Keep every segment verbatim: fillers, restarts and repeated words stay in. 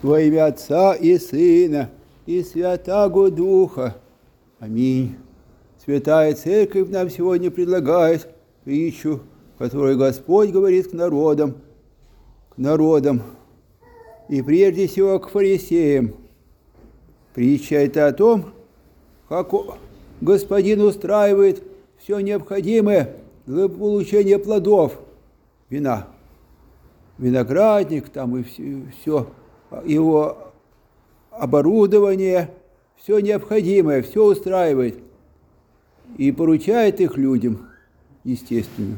Во имя Отца и Сына и Святаго Духа. Аминь. Святая Церковь нам сегодня предлагает притчу, которую Господь говорит к народам, к народам, и прежде всего к фарисеям. Притча это о том, как Господин устраивает все необходимое для получения плодов вина. Виноградник, там и все, все его оборудование, все необходимое, все устраивает. И поручает их людям, естественно.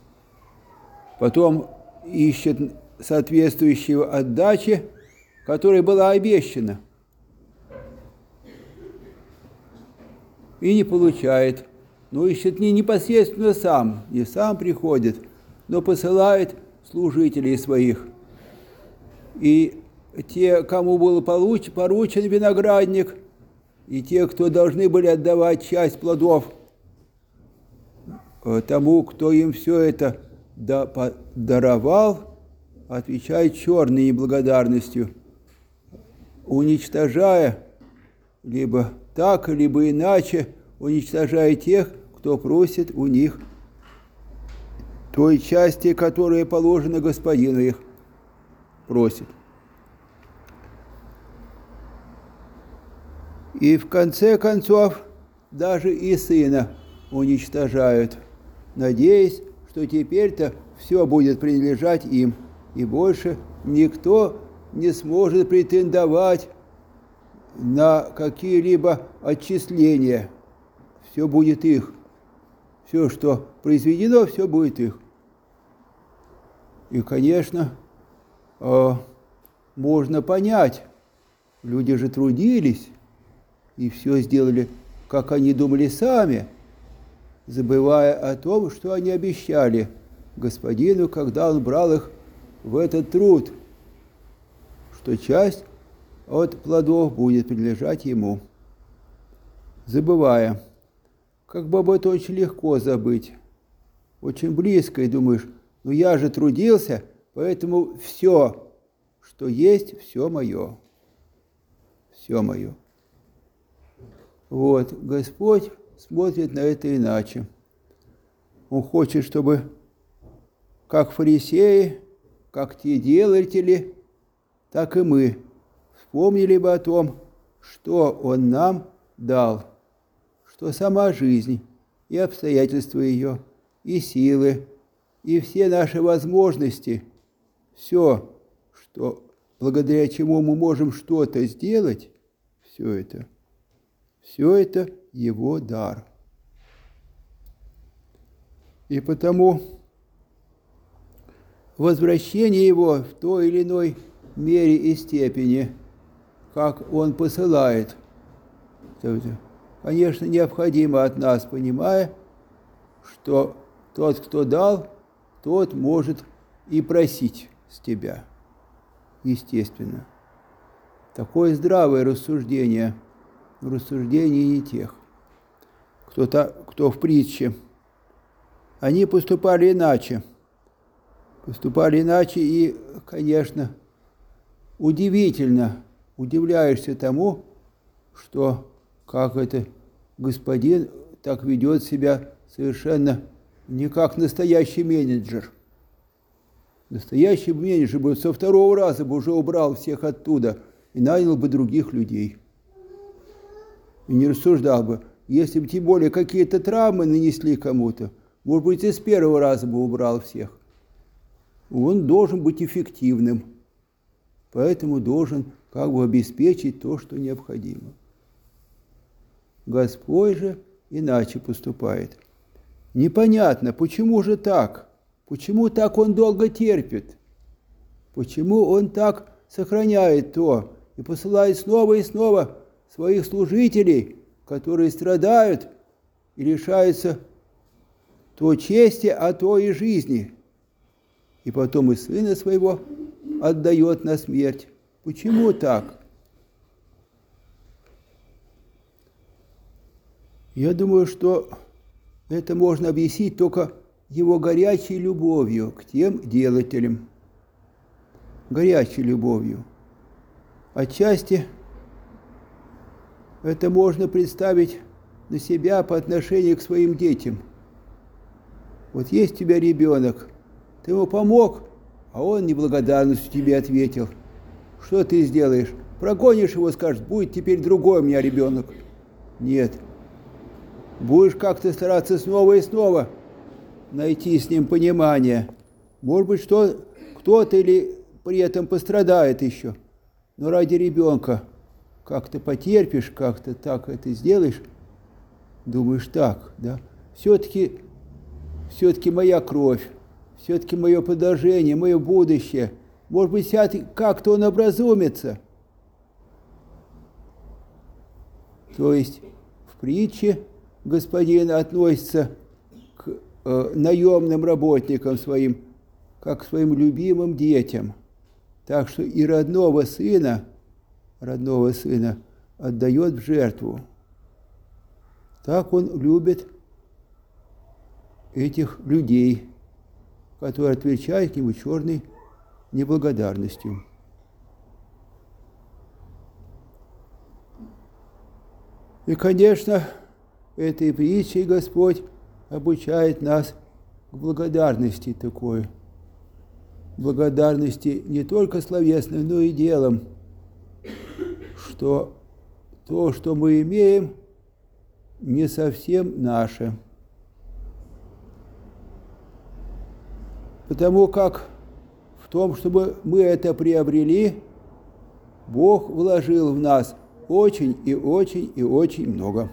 Потом ищет соответствующую отдачи, которая была обещана. И не получает. Но ищет не непосредственно сам, не сам приходит, но посылает служителей своих. И те, кому был поручен виноградник, и те, кто должны были отдавать часть плодов тому, кто им все это даровал, отвечает черной неблагодарностью, уничтожая, либо так, либо иначе, уничтожая тех, кто просит у них той части, которая положена господину их, просит. И в конце концов даже и сына уничтожают, надеясь, что теперь-то все будет принадлежать им, и больше никто не сможет претендовать на какие-либо отчисления. Все будет их. Все, что произведено, все будет их. И, конечно, можно понять, люди же трудились, и все сделали, как они думали сами, забывая о том, что они обещали господину, когда он брал их в этот труд, что часть от плодов будет принадлежать ему. Забывая, как бы об этом очень легко забыть, очень близко, и думаешь, ну я же трудился, поэтому все, что есть, все мое, все мое. Вот, Господь смотрит на это иначе. Он хочет, чтобы, как фарисеи, как те делатели, так и мы вспомнили бы о том, что Он нам дал, что сама жизнь и обстоятельства ее, и силы, и все наши возможности, все, что, благодаря чему мы можем что-то сделать, все это, все это Его дар. И потому возвращение Его в той или иной мере и степени, как Он посылает, конечно, необходимо от нас, понимая, что тот, кто дал, тот может и просить с тебя. Естественно. Такое здравое рассуждение, рассуждение не тех, кто-то, кто в притче. Они поступали иначе. Поступали иначе, и, конечно, удивительно, удивляешься тому, что как это господин так ведет себя совершенно не как настоящий менеджер. Настоящий менеджер бы со второго раза бы уже убрал всех оттуда и нанял бы других людей. И не рассуждал бы, если бы тем более какие-то травмы нанесли кому-то, может быть, и с первого раза бы убрал всех. Он должен быть эффективным, поэтому должен как бы обеспечить то, что необходимо. Господь же иначе поступает. Непонятно, почему же так? Почему так Он долго терпит? Почему Он так сохраняет то и посылает снова и снова своих служителей, которые страдают и лишаются то чести, а то и жизни, и потом и Сына Своего отдает на смерть? Почему так? Я думаю, что это можно объяснить только Его горячей любовью к тем делателям. Горячей любовью. отчасти это можно представить на себя по отношению к своим детям. Вот есть у тебя ребенок, ты ему помог, а он неблагодарностью тебе ответил. Что ты сделаешь? Прогонишь его, скажешь, будет теперь другой у меня ребенок. Нет. Будешь как-то стараться снова и снова найти с ним понимание. Может быть, что кто-то или при этом пострадает еще. Но ради ребенка как-то потерпишь, как-то так это сделаешь. Думаешь, так, да? Все-таки, все-таки моя кровь, все-таки мое подражение, мое будущее. Может быть, как-то он образумится. То есть в притче господин относится к э, наемным работникам своим, как к своим любимым детям. Так что и родного сына, родного сына отдает в жертву. Так он любит этих людей, которые отвечают ему черной неблагодарностью. И, конечно, этой притчей Господь обучает нас к благодарности такой. Благодарности не только словесной, но и делом, что то, что мы имеем, не совсем наше. Потому как в том, чтобы мы это приобрели, Бог вложил в нас очень и очень и очень много.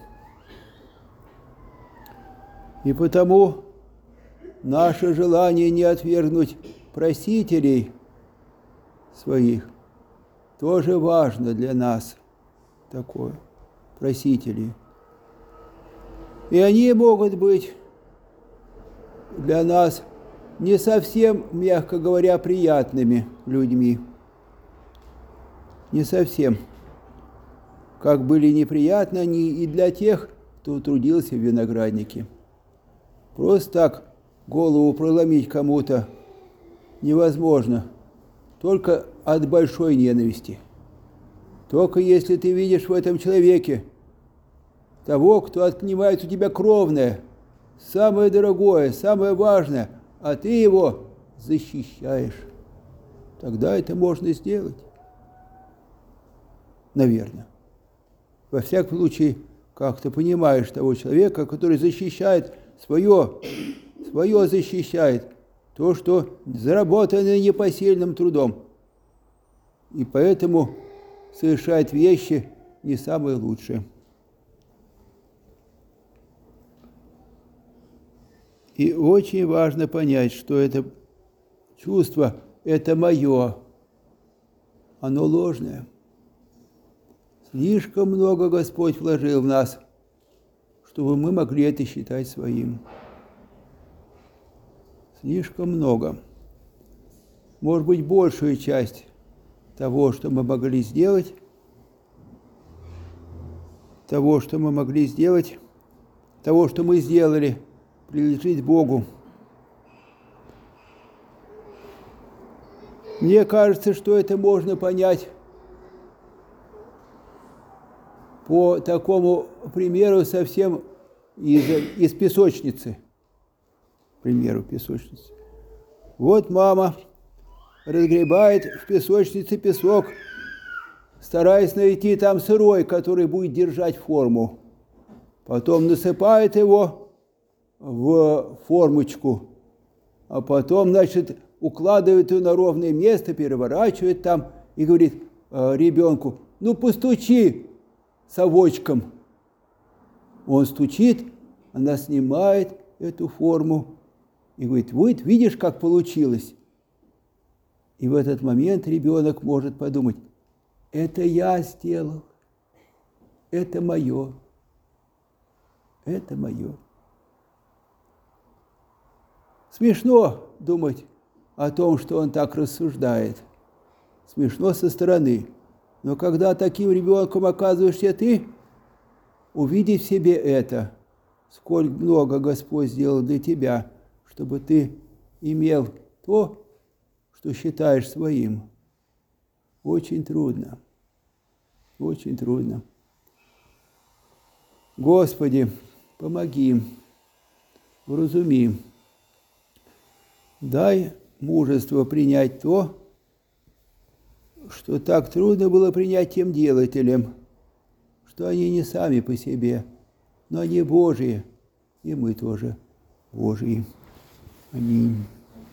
И потому наше желание не отвергнуть просителей своих тоже важно для нас, такое, просители. И они могут быть для нас не совсем, мягко говоря, приятными людьми. Не совсем. Как были неприятны они и для тех, кто трудился в винограднике. Просто так голову проломить кому-то невозможно, только от большой ненависти. Только если ты видишь в этом человеке того, кто отнимает у тебя кровное, самое дорогое, самое важное, а ты его защищаешь, тогда это можно сделать. Наверное. Во всяком случае, как ты понимаешь того человека, который защищает свое, свое защищает, то, что заработано непосильным трудом. И поэтому совершает вещи не самые лучшие. И очень важно понять, что это чувство, это мое, оно ложное. Слишком много Господь вложил в нас, чтобы мы могли это считать своим. Слишком много. Может быть, большую часть того, что мы могли сделать, того, что мы могли сделать, того, что мы сделали, принадлежит Богу. Мне кажется, что это можно понять по такому примеру совсем из, из песочницы. К примеру, песочницы. Вот мама разгребает в песочнице песок, стараясь найти там сырой, который будет держать форму. Потом насыпает его в формочку, а потом, значит, укладывает ее на ровное место, переворачивает там и говорит ребенку: ну, постучи совочком. Он стучит, она снимает эту форму и говорит: вот, видишь, как получилось. И в этот момент ребенок может подумать: это я сделал, это мое, это мое. Смешно думать о том, что он так рассуждает. Смешно со стороны. Но когда таким ребенком оказываешься ты, увидеть в себе это, сколь много Господь сделал для тебя, чтобы ты имел то, что считаешь своим, очень трудно. очень трудно. Господи, помоги, вразуми, дай мужество принять то, что так трудно было принять тем делателям, что они не сами по себе, но они Божьи, и мы тоже Божьи. Аминь.